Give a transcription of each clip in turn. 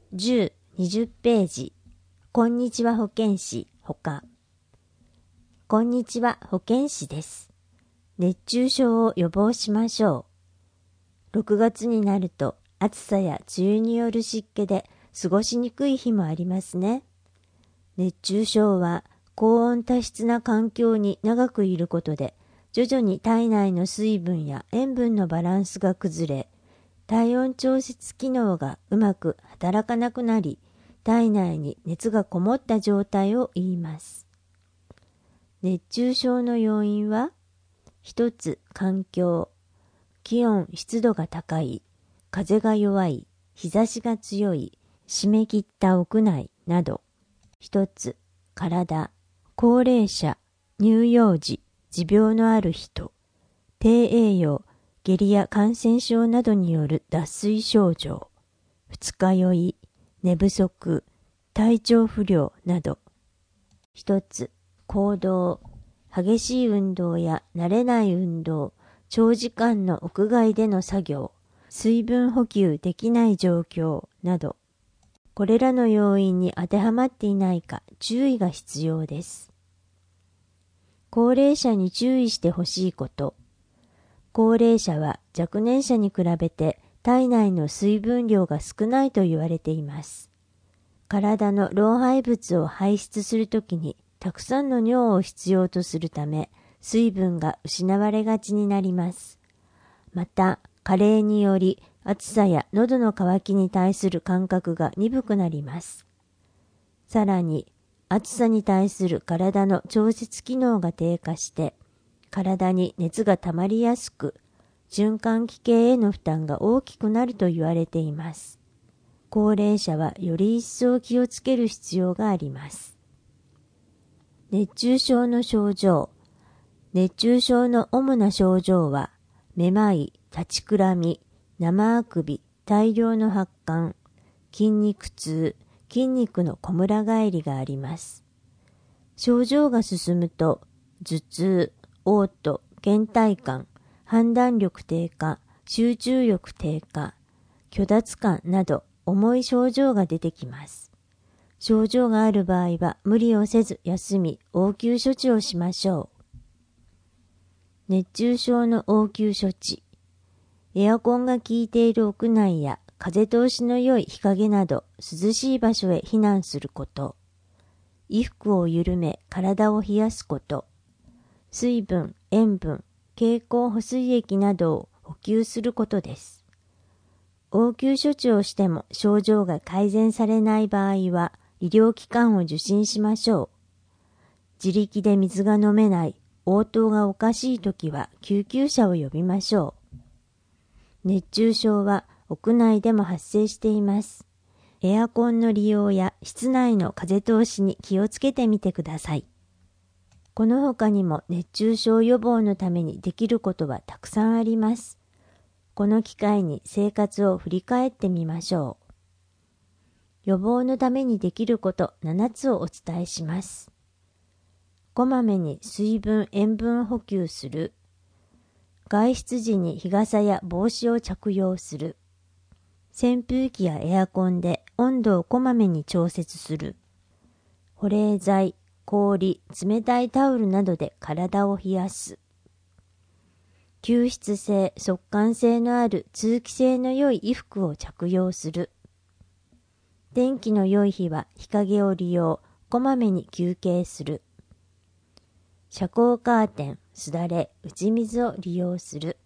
10、20ページ。こんにちは保健師、ほか。こんにちは保健師です。熱中症を予防しましょう。6月になると暑さや梅雨による湿気で過ごしにくい日もありますね。熱中症は高温多湿な環境に長くいることで、徐々に体内の水分や塩分のバランスが崩れ、体温調節機能がうまく働かなくなり、体内に熱がこもった状態を言います。熱中症の要因は、一つ、環境。気温・湿度が高い、風が弱い、日差しが強い、締め切った屋内など。一つ、体。高齢者、乳幼児、持病のある人、低栄養、下痢や感染症などによる脱水症状、二日酔い、寝不足、体調不良など。一つ、行動。激しい運動や慣れない運動、長時間の屋外での作業、水分補給できない状況など。これらの要因に当てはまっていないか注意が必要です。高齢者に注意してほしいこと。高齢者は若年者に比べて体内の水分量が少ないと言われています。体の老廃物を排出するときにたくさんの尿を必要とするため、水分が失われがちになります。また、加齢により暑さや喉の渇きに対する感覚が鈍くなります。さらに、暑さに対する体の調節機能が低下して、体に熱が溜まりやすく、循環器系への負担が大きくなると言われています。高齢者はより一層気をつける必要があります。熱中症の症状。熱中症の主な症状は、めまい、立ちくらみ、生あくび、大量の発汗、筋肉痛、筋肉のこむら返りがあります。症状が進むと、頭痛、嘔吐、倦怠感、判断力低下、集中力低下、虚脱感など重い症状が出てきます。症状がある場合は無理をせず休み、応急処置をしましょう。熱中症の応急処置。エアコンが効いている屋内や風通しの良い日陰など涼しい場所へ避難すること。衣服を緩め体を冷やすこと。水分、塩分、経口補水液などを補給することです。応急処置をしても症状が改善されない場合は医療機関を受診しましょう。自力で水が飲めない、応答がおかしいときは救急車を呼びましょう。熱中症は屋内でも発生しています。エアコンの利用や室内の風通しに気をつけてみてください。この他にも熱中症予防のためにできることはたくさんあります。この機会に生活を振り返ってみましょう。予防のためにできること7つをお伝えします。こまめに水分・塩分補給する。外出時に日傘や帽子を着用する。扇風機やエアコンで温度をこまめに調節する。保冷剤、氷、冷たいタオルなどで体を冷やす。吸湿性、速乾性のある通気性の良い衣服を着用する。天気の良い日は日陰を利用、こまめに休憩する。遮光カーテン、すだれ、打ち水を利用する。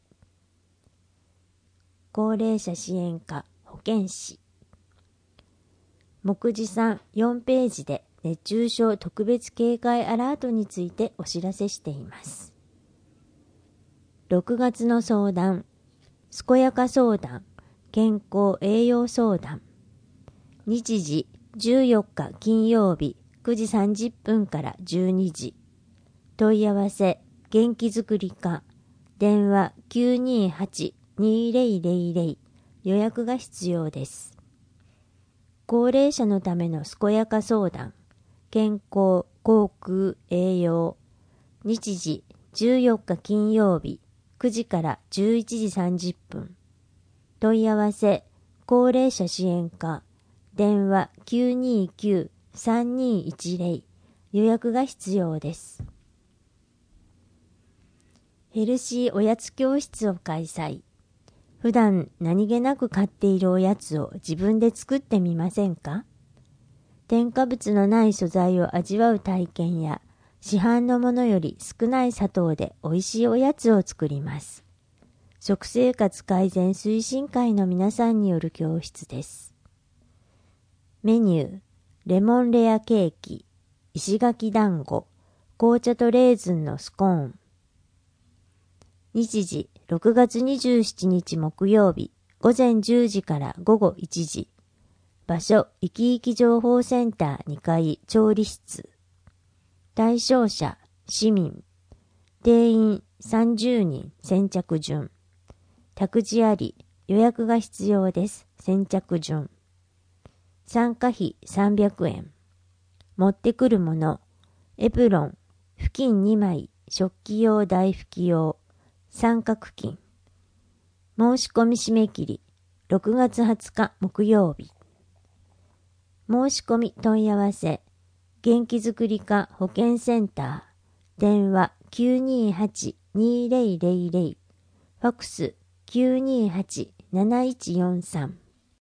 高齢者支援課、保健師。目次3、4ページで熱中症特別警戒アラートについてお知らせしています。6月の相談、健やか相談、健康栄養相談。日時14日金曜日9時30分から12時。問い合わせ、元気づくり課、電話 928-2000、予約が必要です。高齢者のための健やか相談、健康、口腔、栄養。日時14日金曜日9時から11時30分。問い合わせ、高齢者支援課、 電話 929-3210 予約が必要です。ヘルシーおやつ教室を開催。普段何気なく買っているおやつを自分で作ってみませんか？添加物のない素材を味わう体験や、市販のものより少ない砂糖で美味しいおやつを作ります。食生活改善推進会の皆さんによる教室です。メニュー、レモンレアケーキ、石垣団子、紅茶とレーズンのスコーン。日時、6月27日木曜日、午前10時から午後1時。場所、いきいき情報センター2階調理室。対象者、市民。定員30人、先着順。託児あり、予約が必要です。先着順。参加費300円。持ってくるもの、エプロン、布巾2枚、食器用台拭き用、三角巾。申し込み締め切り、6月20日木曜日。申し込み問い合わせ、元気づくり課保健センター、電話 928-2000、ファクス 928-7143。